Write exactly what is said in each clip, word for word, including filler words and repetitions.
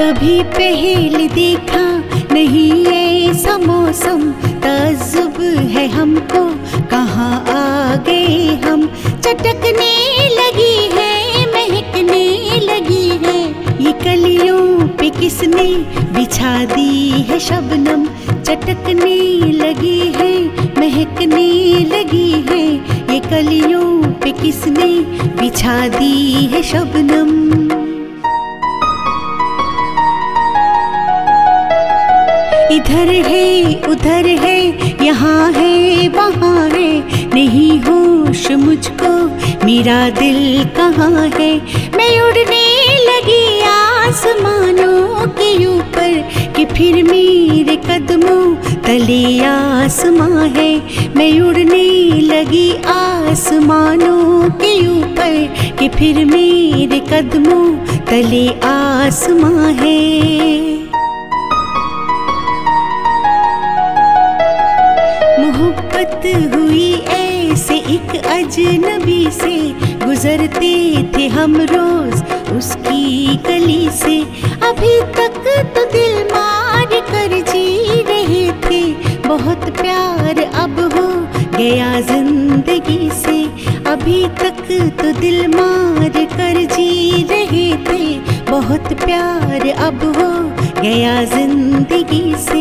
कभी पहले देखा नहीं ऐसा मौसम, ताज्जुब है हमको कहाँ आ गए हम। चटकने लगी है, महकने लगी है, ये कलियों पे किसने बिछा दी है शबनम। चटकने लगी है, महकने लगी है, ये कलियों पे किसने बिछा दी है शबनम। इधर है उधर है, यहाँ है वहाँ है, नहीं होश मुझको मेरा दिल कहाँ है। मैं उड़ने लगी आसमानों के ऊपर कि फिर मेरे कदमों तले आसमां है। मैं उड़ने लगी आसमानों के ऊपर कि फिर मेरे कदमों तले आसमां है। मोहब्बत हुई ऐसे एक अजनबी से, गुजरते थे हम रोज उसकी गली से। अभी तक तो दिल मार कर जी रहे थे, बहुत प्यार अब हो गया जिंदगी से। अभी तक तो दिल मार कर जी रहे थे, बहुत प्यार अब हो गया जिंदगी से।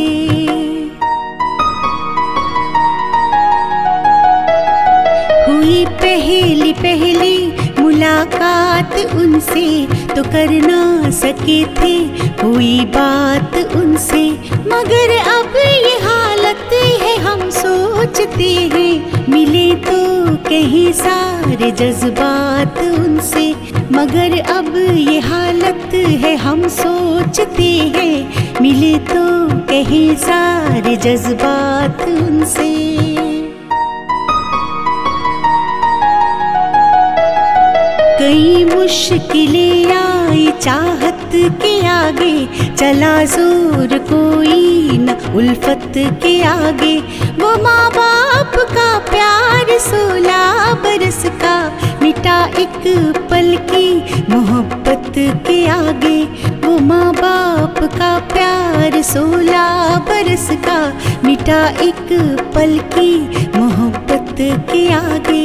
हुई पहली पहली मुलाकात उनसे, तो कर ना सके थे कोई बात उनसे। मगर अब ये हालत है हम सोचते हैं, मिले तो कहीं सारे जज्बात उनसे। मगर अब ये हालत है हम सोचते हैं, मिले तो कहीं सारे जज्बात उनसे। कई मुश्किलें आई चाहत के आगे, चला जोर कोई न उल्फत के आगे। वो माँ बाप का प्यार सोलह बरस का, मिटा एक पल की मोहब्बत के आगे। वो माँ बाप का प्यार सोलह बरस का, मिटा एक पल की मोहब्बत के आगे।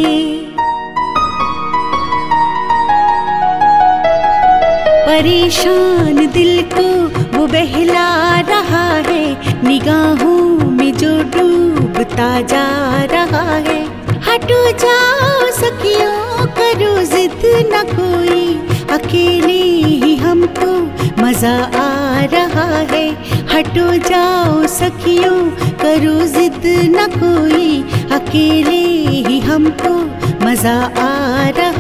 परेशान दिल को वो बहला रहा है, निगाहों में जो डूबता जा रहा है। हटो जाओ सखियों करो जिद न कोई, अकेले ही हमको मजा आ रहा है। हटो जाओ सखियों करो जिद न कोई, अकेले ही हमको मजा आ रहा है।